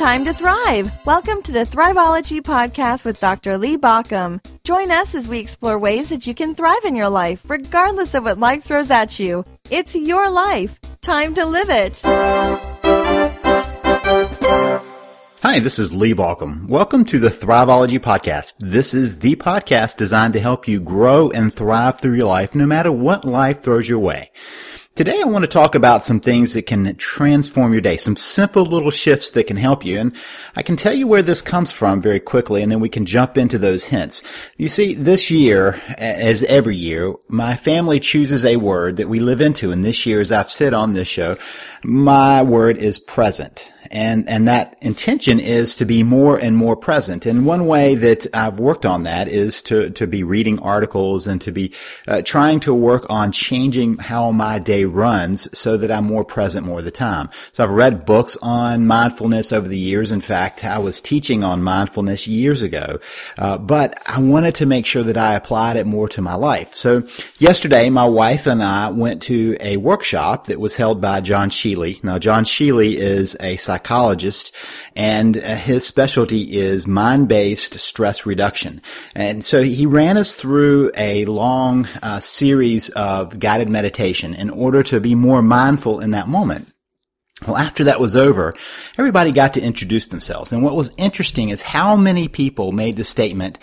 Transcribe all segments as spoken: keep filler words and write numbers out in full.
time to thrive. Welcome to the Thriveology Podcast with Doctor Lee Baucom. Join us as we explore ways that you can thrive in your life, regardless of what life throws at you. It's your life. Time to live it. Hi, this is Lee Baucom. Welcome to the Thriveology Podcast. This is the podcast designed to help you grow and thrive through your life, no matter what life throws your way. Today I want to talk about some things that can transform your day, some simple little shifts that can help you. And I can tell you where this comes from very quickly, and then we can jump into those hints. You see, this year, as every year, my family chooses a word that we live into. And this year, as I've said on this show, my word is present. And, and that intention is to be more and more present. And one way that I've worked on that is to, to be reading articles and to be uh, trying to work on changing how my day runs so that I'm more present more of the time. So I've read books on mindfulness over the years. In fact, I was teaching on mindfulness years ago. Uh, but I wanted to make sure that I applied it more to my life. So yesterday, my wife and I went to a workshop that was held by John Sheely. Now, John Sheely is a psychologist. psychologist, and his specialty is mind-based stress reduction. And so he ran us through a long uh, series of guided meditation in order to be more mindful in that moment. Well, after that was over, everybody got to introduce themselves. And what was interesting is how many people made the statement,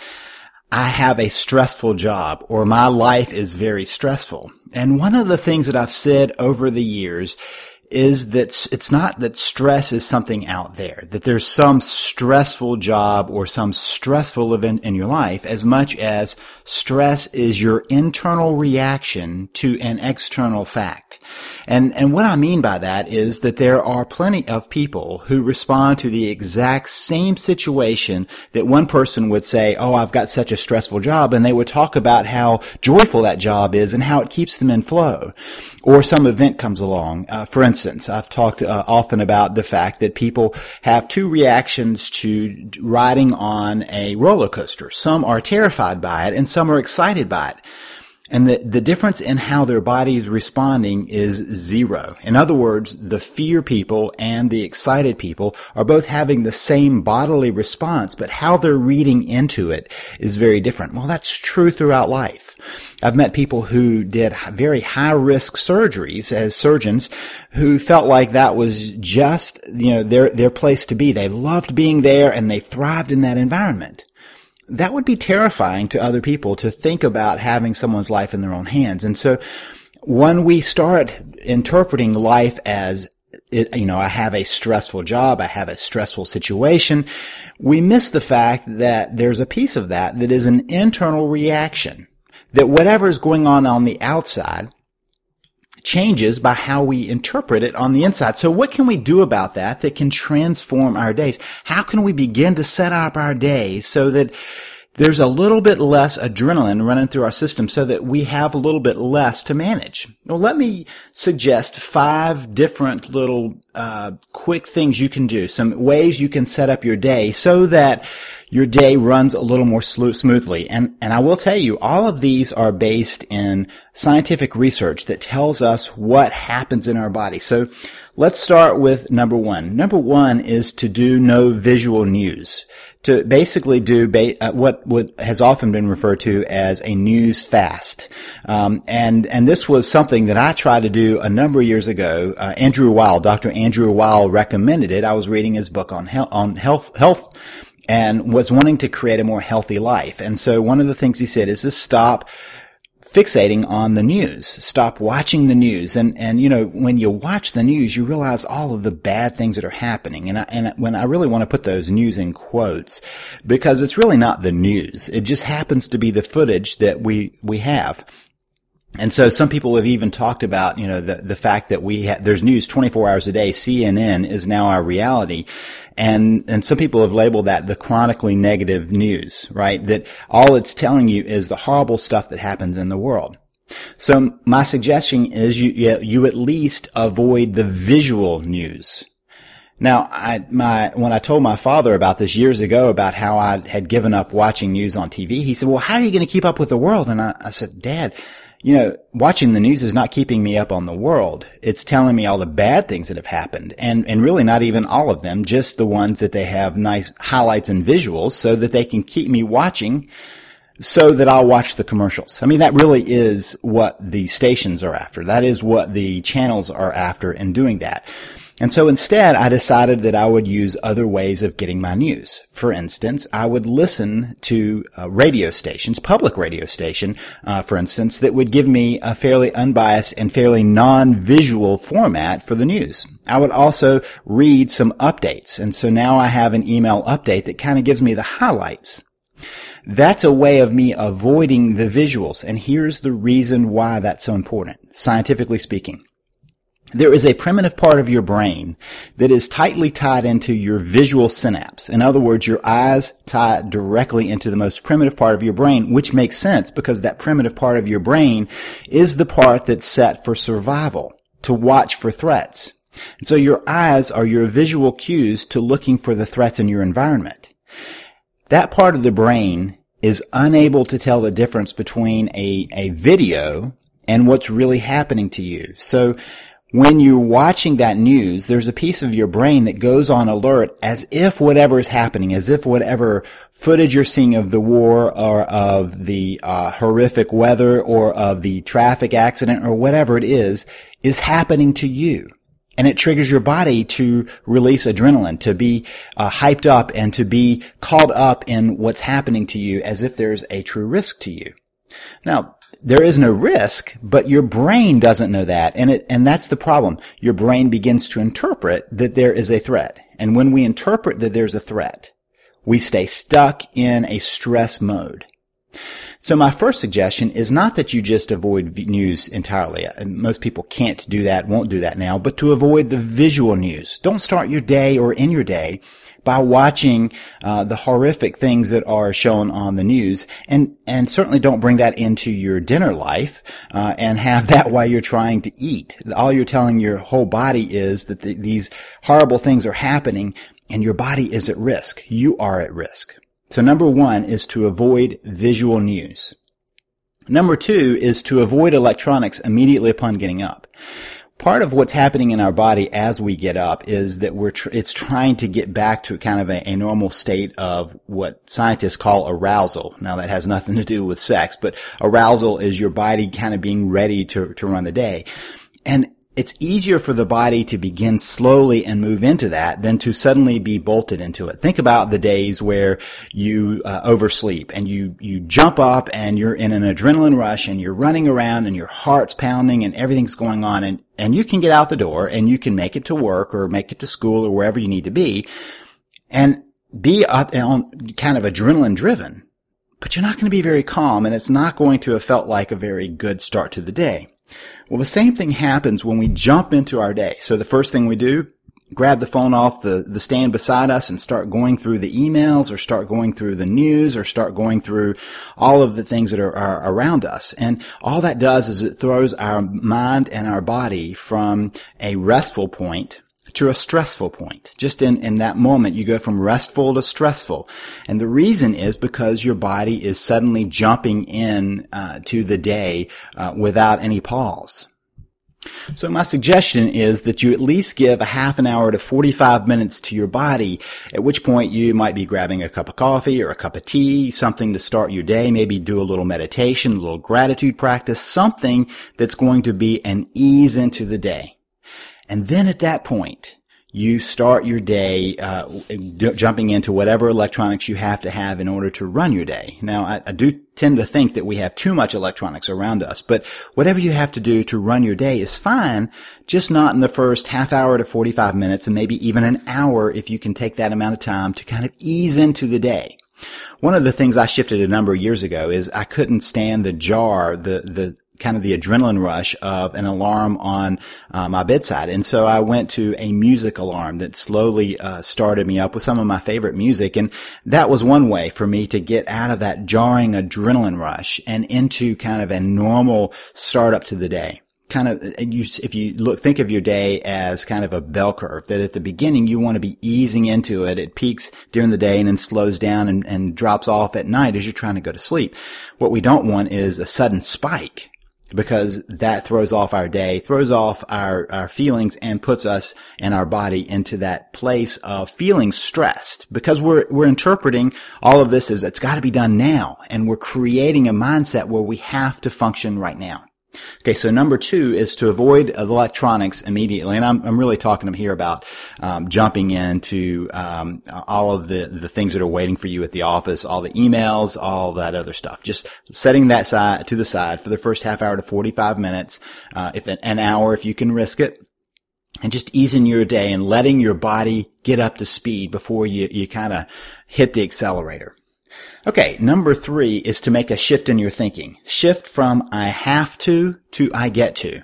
I have a stressful job, or my life is very stressful. And one of the things that I've said over the years is that it's not that stress is something out there, that there's some stressful job or some stressful event in your life, as much as stress is your internal reaction to an external fact. And, and what I mean by that is that there are plenty of people who respond to the exact same situation that one person would say, oh, I've got such a stressful job, and they would talk about how joyful that job is and how it keeps them in flow. Or some event comes along. Uh, for instance, I've talked uh, often about the fact that people have two reactions to riding on a roller coaster. Some are terrified by it and some are excited by it. And the, the difference in how their body is responding is zero. In other words, the fear people and the excited people are both having the same bodily response, but how they're reading into it is very different. Well, that's true throughout life. I've met people who did very high-risk surgeries as surgeons who felt like that was just, you know, their, their place to be. They loved being there and they thrived in that environment. That would be terrifying to other people to think about having someone's life in their own hands. And so when we start interpreting life as, you know, I have a stressful job, I have a stressful situation, we miss the fact that there's a piece of that that is an internal reaction, that whatever is going on on the outside changes by how we interpret it on the inside. So what can we do about that that can transform our days? How can we begin to set up our days so that there's a little bit less adrenaline running through our system so that we have a little bit less to manage? Well, let me suggest five different little uh quick things you can do, some ways you can set up your day so that your day runs a little more smoothly. And, and I will tell you, all of these are based in scientific research that tells us what happens in our body. So let's start with number one. Number one is to do no visual news. To basically do ba- uh, what, what has often been referred to as a news fast. Um, and, and this was something that I tried to do a number of years ago. Uh, Andrew Weil, Doctor Andrew Weil recommended it. I was reading his book on health, on health, health, and was wanting to create a more healthy life. And so one of the things he said is to stop fixating on the news. Stop watching the news. And, and, you know, when you watch the news, you realize all of the bad things that are happening. And I, and when I really want to put those news in quotes, because it's really not the news. It just happens to be the footage that we, we have. And so some people have even talked about, you know, the, the fact that we ha- there's news twenty-four hours a day. C N N is now our reality. And, and some people have labeled that the chronically negative news, right? That all it's telling you is the horrible stuff that happens in the world. So my suggestion is you, you, you at least avoid the visual news. Now, I, my, when I told my father about this years ago, about how I had given up watching news on T V, he said, well, how are you going to keep up with the world? And I, I said, Dad, you know, watching the news is not keeping me up on the world. It's telling me all the bad things that have happened, and, and really not even all of them, just the ones that they have nice highlights and visuals so that they can keep me watching so that I'll watch the commercials. I mean, that really is what the stations are after. That is what the channels are after in doing that. And so instead, I decided that I would use other ways of getting my news. For instance, I would listen to uh, radio stations, public radio station, uh, for instance, that would give me a fairly unbiased and fairly non-visual format for the news. I would also read some updates. And so now I have an email update that kind of gives me the highlights. That's a way of me avoiding the visuals. And here's the reason why that's so important, scientifically speaking. There is a primitive part of your brain that is tightly tied into your visual synapse. In other words, your eyes tie directly into the most primitive part of your brain, which makes sense because that primitive part of your brain is the part that's set for survival, to watch for threats. And so your eyes are your visual cues to looking for the threats in your environment. That part of the brain is unable to tell the difference between a, a video and what's really happening to you. So when you're watching that news, there's a piece of your brain that goes on alert as if whatever is happening, as if whatever footage you're seeing of the war or of the uh, horrific weather or of the traffic accident or whatever it is, is happening to you. And it triggers your body to release adrenaline, to be uh, hyped up and to be caught up in what's happening to you as if there's a true risk to you. Now, there is no risk, but your brain doesn't know that, and it, and that's the problem. Your brain begins to interpret that there is a threat. And when we interpret that there's a threat, we stay stuck in a stress mode. So my first suggestion is not that you just avoid news entirely. Most people can't do that, won't do that now, but to avoid the visual news. Don't start your day or end your day by watching uh, the horrific things that are shown on the news, and and certainly don't bring that into your dinner life uh, and have that while you're trying to eat. All you're telling your whole body is that the, these horrible things are happening, and your body is at risk. You are at risk. So number one is to avoid visual news. Number two is to avoid electronics immediately upon getting up. Part of what's happening in our body as we get up is that we're tr- it's trying to get back to kind of a, a normal state of what scientists call arousal. Now, that has nothing to do with sex, but arousal is your body kind of being ready to to run the day. And it's easier for the body to begin slowly and move into that than to suddenly be bolted into it. Think about the days where you uh, oversleep and you, you jump up and you're in an adrenaline rush and you're running around and your heart's pounding and everything's going on, and, and you can get out the door and you can make it to work or make it to school or wherever you need to be and be up on kind of adrenaline driven. But you're not going to be very calm, and it's not going to have felt like a very good start to the day. Well, the same thing happens when we jump into our day. So the first thing we do, grab the phone off the, the stand beside us and start going through the emails or start going through the news or start going through all of the things that are, are around us. And all that does is it throws our mind and our body from a restful point to a stressful point. Just in, in that moment, you go from restful to stressful. And the reason is because your body is suddenly jumping in uh, to the day uh, without any pause. So my suggestion is that you at least give a half an hour to forty-five minutes to your body, at which point you might be grabbing a cup of coffee or a cup of tea, something to start your day, maybe do a little meditation, a little gratitude practice, something that's going to be an ease into the day. And then at that point, you start your day uh d- jumping into whatever electronics you have to have in order to run your day. Now, I, I do tend to think that we have too much electronics around us, but whatever you have to do to run your day is fine, just not in the first half hour to forty-five minutes, and maybe even an hour if you can take that amount of time to kind of ease into the day. One of the things I shifted a number of years ago is I couldn't stand the jar, the the kind of the adrenaline rush of an alarm on uh, my bedside. And so I went to a music alarm that slowly uh, started me up with some of my favorite music. And that was one way for me to get out of that jarring adrenaline rush and into kind of a normal startup to the day. Kind of, you, if you look, think of your day as kind of a bell curve, that at the beginning you want to be easing into it. It peaks during the day and then slows down and, and drops off at night as you're trying to go to sleep. What we don't want is a sudden spike. because that throws off our day, throws off our, our feelings, and puts us and our body into that place of feeling stressed, because we're, we're interpreting all of this as it's got to be done now. And we're creating a mindset where we have to function right now. Okay, so number two is to avoid electronics immediately, and I'm, I'm really talking here about um, jumping into um, all of the, the things that are waiting for you at the office, all the emails, all that other stuff. Just setting that side to the side for the first half hour to forty-five minutes, uh, if an, an hour if you can risk it, and just easing your day and letting your body get up to speed before you, you kind of hit the accelerator. Okay, number three is to make a shift in your thinking. Shift from I have to to I get to.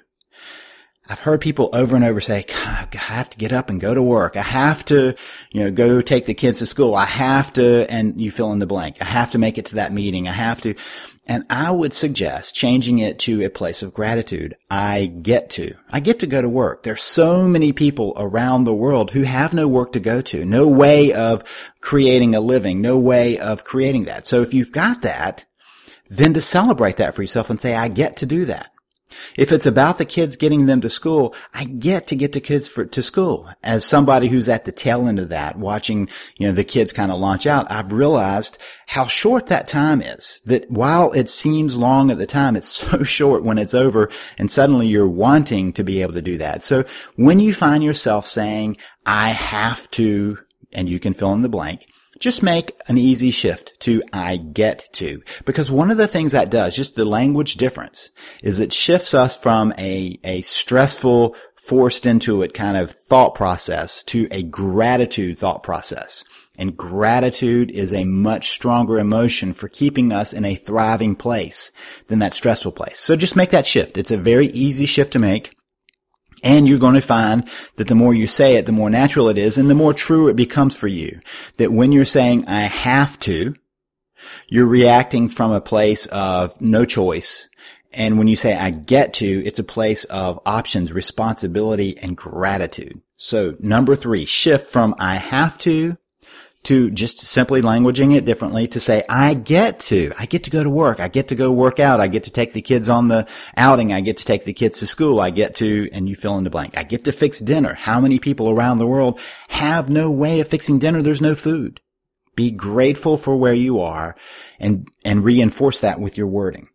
I've heard people over and over say, God, I have to get up and go to work. I have to, you know, go take the kids to school. I have to, and you fill in the blank. I have to make it to that meeting. I have to. And I would suggest changing it to a place of gratitude. I get to. I get to go to work. There's so many people around the world who have no work to go to, no way of creating a living, no way of creating that. So if you've got that, then to celebrate that for yourself and say, I get to do that. If it's about the kids getting them to school, I get to get the kids for, to school. As somebody who's at the tail end of that, watching, you know, the kids kind of launch out, I've realized how short that time is. That while it seems long at the time, it's so short when it's over, and suddenly you're wanting to be able to do that. So when you find yourself saying, I have to, and you can fill in the blank, just make an easy shift to I get to. Because one of the things that does, just the language difference, is it shifts us from a, a stressful, forced into it kind of thought process to a gratitude thought process. And gratitude is a much stronger emotion for keeping us in a thriving place than that stressful place. So just make that shift. It's a very easy shift to make. And you're going to find that the more you say it, the more natural it is, and the more true it becomes for you. That when you're saying, I have to, you're reacting from a place of no choice. And when you say, I get to, it's a place of options, responsibility, and gratitude. So number three, shift from I have to to just simply languaging it differently to say, I get to. I get to go to work. I get to go work out. I get to take the kids on the outing. I get to take the kids to school. I get to, and you fill in the blank. I get to fix dinner. How many people around the world have no way of fixing dinner? There's no food. Be grateful for where you are and, and reinforce that with your wording.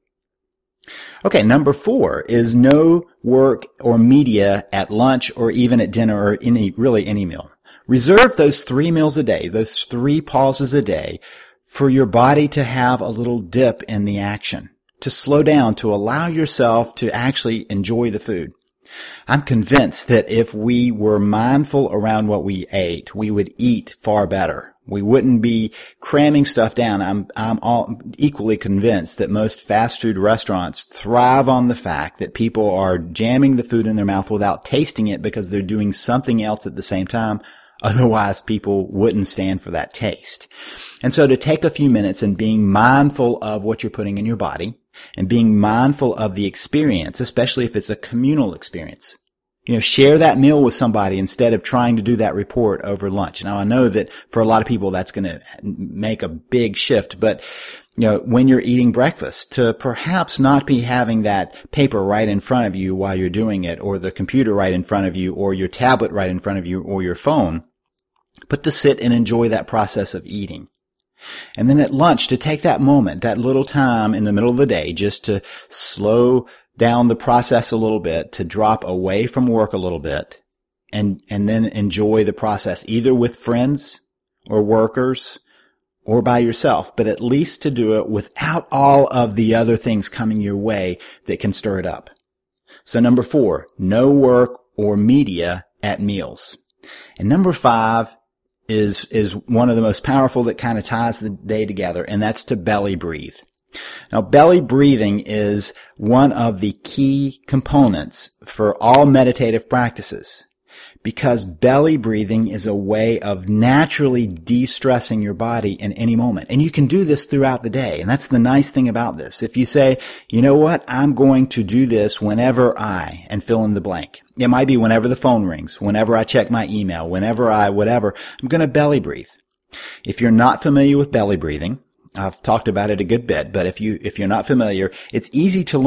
Okay, number four is no work or media at lunch or even at dinner or any, really any meal. Reserve those three meals a day, those three pauses a day, for your body to have a little dip in the action, to slow down, to allow yourself to actually enjoy the food. I'm convinced that if we were mindful around what we ate, we would eat far better. We wouldn't be cramming stuff down. I'm, I'm all equally convinced that most fast food restaurants thrive on the fact that people are jamming the food in their mouth without tasting it because they're doing something else at the same time. Otherwise, people wouldn't stand for that taste. And so to take a few minutes and being mindful of what you're putting in your body and being mindful of the experience, especially if it's a communal experience. You know, share that meal with somebody instead of trying to do that report over lunch. Now, I know that for a lot of people that's going to make a big shift, but you know, when you're eating breakfast, to perhaps not be having that paper right in front of you while you're doing it, or the computer right in front of you, or your tablet right in front of you, or your phone, but to sit and enjoy that process of eating. And then at lunch, to take that moment, that little time in the middle of the day, just to slow down the process a little bit, to drop away from work a little bit, and, and then enjoy the process, either with friends or workers or by yourself, but at least to do it without all of the other things coming your way that can stir it up. So number four, no work or media at meals. And number five is, is one of the most powerful that kind of ties the day together, and that's to belly breathe. Now, belly breathing is one of the key components for all meditative practices, because belly breathing is a way of naturally de-stressing your body in any moment. And you can do this throughout the day. And that's the nice thing about this. If you say, you know what, I'm going to do this whenever I, and fill in the blank. It might be whenever the phone rings, whenever I check my email, whenever I, whatever, I'm going to belly breathe. If you're not familiar with belly breathing, I've talked about it a good bit, but if you, if you're not familiar, it's easy to learn.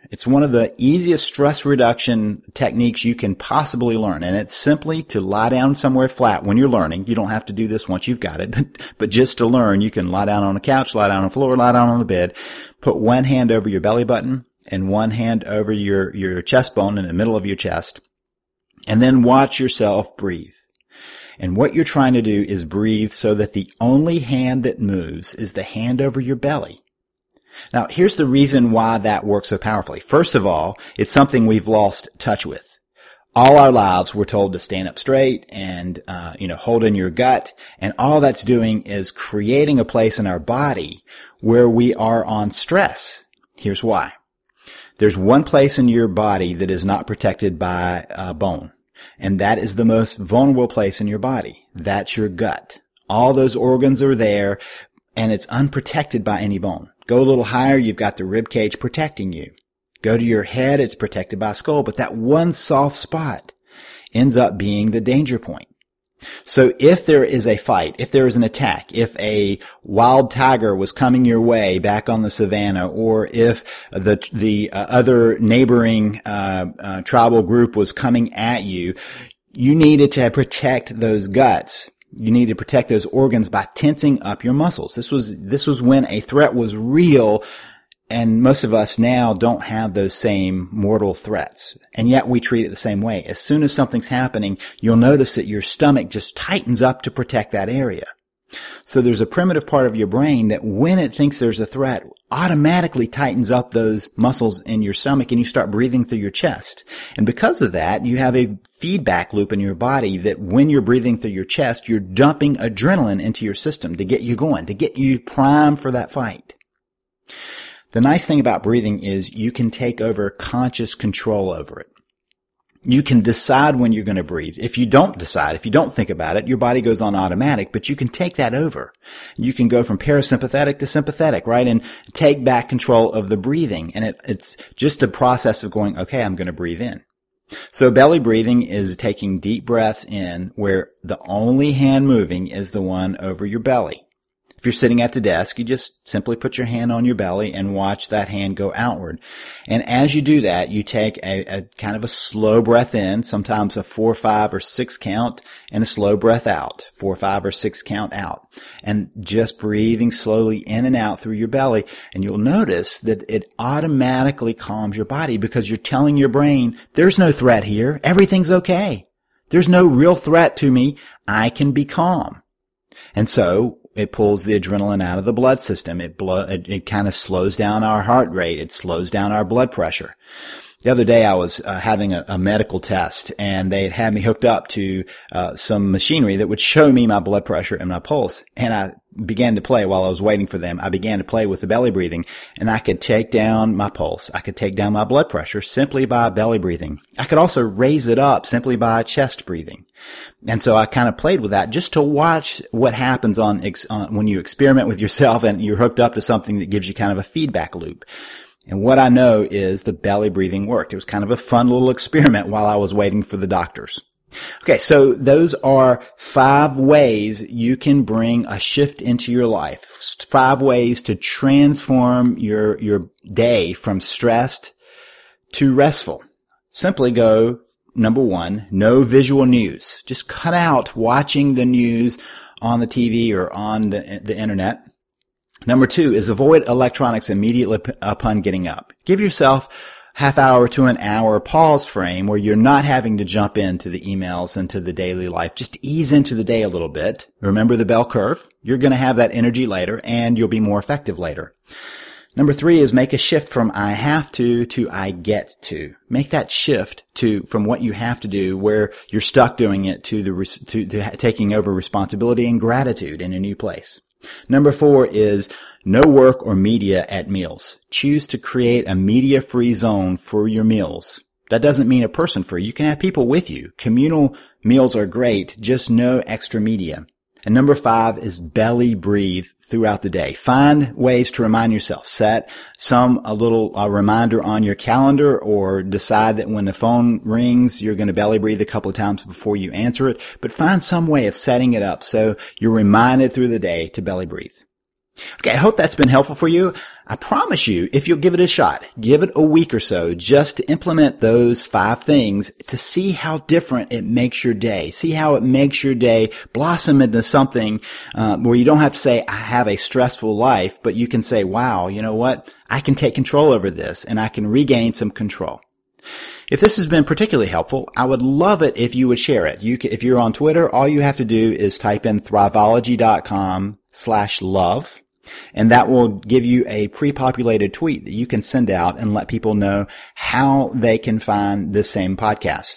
It's one of the easiest stress reduction techniques you can possibly learn. And it's simply to lie down somewhere flat when you're learning. You don't have to do this once you've got it, but, but just to learn, you can lie down on a couch, lie down on the floor, lie down on the bed, put one hand over your belly button and one hand over your, your chest bone in the middle of your chest, and then watch yourself breathe. And what you're trying to do is breathe so that the only hand that moves is the hand over your belly. Now, here's the reason why that works so powerfully. First of all, it's something we've lost touch with. All our lives, we're told to stand up straight and, uh, you know, hold in your gut. And all that's doing is creating a place in our body where we are on stress. Here's why. There's one place in your body that is not protected by uh, bone. And that is the most vulnerable place in your body. That's your gut. All those organs are there, and it's unprotected by any bone. Go a little higher, you've got the rib cage protecting you. Go to your head, it's protected by skull. But that one soft spot ends up being the danger point. So if there is a fight, if there is an attack, if a wild tiger was coming your way back on the savannah, or if the the uh, other neighboring uh, uh tribal group was coming at you, you needed to protect those guts. You needed to protect those organs by tensing up your muscles. This was this was when a threat was real. And most of us now don't have those same mortal threats. And yet we treat it the same way. As soon as something's happening, you'll notice that your stomach just tightens up to protect that area. So there's a primitive part of your brain that when it thinks there's a threat, automatically tightens up those muscles in your stomach, and you start breathing through your chest. And because of that, you have a feedback loop in your body that when you're breathing through your chest, you're dumping adrenaline into your system to get you going, to get you primed for that fight. The nice thing about breathing is you can take over conscious control over it. You can decide when you're going to breathe. If you don't decide, if you don't think about it, your body goes on automatic, but you can take that over. You can go from parasympathetic to sympathetic, right? And take back control of the breathing. And it, it's just a process of going, okay, I'm going to breathe in. So belly breathing is taking deep breaths in where the only hand moving is the one over your belly. If you're sitting at the desk, you just simply put your hand on your belly and watch that hand go outward. And as you do that, you take a, a kind of a slow breath in, sometimes a four, five, or six count, and a slow breath out, four, five, or six count out. And just breathing slowly in and out through your belly. And you'll notice that it automatically calms your body because you're telling your brain, there's no threat here. Everything's okay. There's no real threat to me. I can be calm. And so it pulls the adrenaline out of the blood system. It, blo- it, it kind of slows down our heart rate. It slows down our blood pressure. The other day I was uh, having a, a medical test, and they had had me hooked up to uh, some machinery that would show me my blood pressure and my pulse. And I began to play while I was waiting for them. I began to play with the belly breathing, and I could take down my pulse. I could take down my blood pressure simply by belly breathing. I could also raise it up simply by chest breathing. And so I kind of played with that just to watch what happens on, ex- on when you experiment with yourself and you're hooked up to something that gives you kind of a feedback loop. And what I know is the belly breathing worked. It was kind of a fun little experiment while I was waiting for the doctors. Okay, so those are five ways you can bring a shift into your life. Five ways to transform your your day from stressed to restful. Simply go, number one, no visual news. Just cut out watching the news on the T V or on the, the internet. Number two is avoid electronics immediately upon getting up. Give yourself half hour to an hour pause frame where you're not having to jump into the emails and to the daily life. Just ease into the day a little bit. Remember the bell curve. You're going to have that energy later, and you'll be more effective later. Number three is make a shift from I have to to I get to. Make that shift to from what you have to do, where you're stuck doing it, to the to, to taking over responsibility and gratitude in a new place. Number four is no work or media at meals. Choose to create a media-free zone for your meals. That doesn't mean a person free. You can have people with you. Communal meals are great, just no extra media. And number five is belly breathe throughout the day. Find ways to remind yourself. Set some, a little a reminder on your calendar, or decide that when the phone rings, you're going to belly breathe a couple of times before you answer it. But find some way of setting it up so you're reminded through the day to belly breathe. Okay, I hope that's been helpful for you. I promise you, if you'll give it a shot, give it a week or so just to implement those five things to see how different it makes your day. See how it makes your day blossom into something uh, where you don't have to say, I have a stressful life, but you can say, wow, you know what? I can take control over this and I can regain some control. If this has been particularly helpful, I would love it if you would share it. You can, if you're on Twitter, all you have to do is type in Thriveology.com slash love. And that will give you a pre-populated tweet that you can send out and let people know how they can find this same podcast.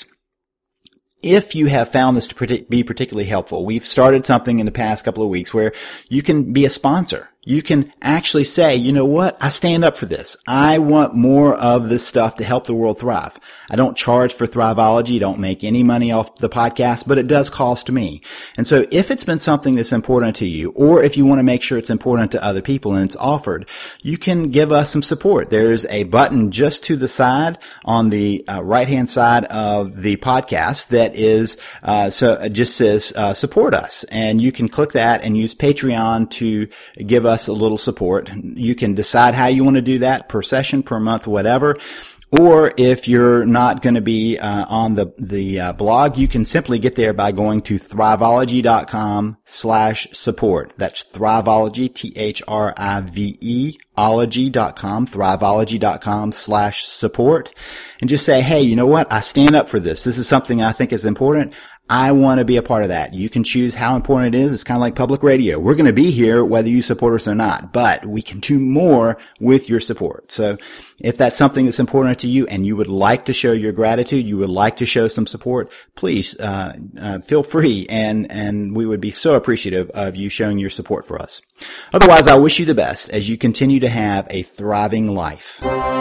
If you have found this to be particularly helpful, we've started something in the past couple of weeks where you can be a sponsor. You can actually say, you know what? I stand up for this. I want more of this stuff to help the world thrive. I don't charge for Thriveology. Don't make any money off the podcast, but it does cost me. And so if it's been something that's important to you, or if you want to make sure it's important to other people and it's offered, you can give us some support. There's a button just to the side on the uh, right-hand side of the podcast that is, uh, so it just says, uh, support us. And you can click that and use Patreon to give us a little support. You can decide how you want to do that, per session, per month, whatever. Or if you're not going to be uh, on the the uh, blog, you can simply get there by going to Thriveology.com slash support. That's Thriveology, T H R I V E, ology.com, Thriveology.com slash support. And just say, hey, you know what? I stand up for this. This is something I think is important. I want to be a part of that. You can choose how important it is. It's kind of like public radio. We're going to be here whether you support us or not, but we can do more with your support. So if that's something that's important to you and you would like to show your gratitude, you would like to show some support, please uh, uh feel free, and and we would be so appreciative of you showing your support for us. Otherwise, I wish you the best as you continue to have a thriving life.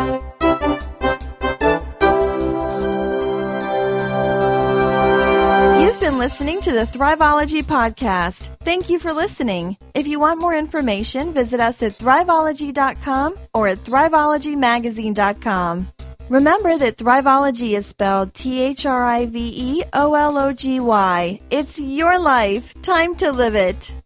Been listening to the Thriveology podcast. Thank you for listening. If you want more information, visit us at Thriveology dot com or at Thriveology Magazine dot com. Remember that Thriveology is spelled T H R I V E O L O G Y. It's your life. Time to live it.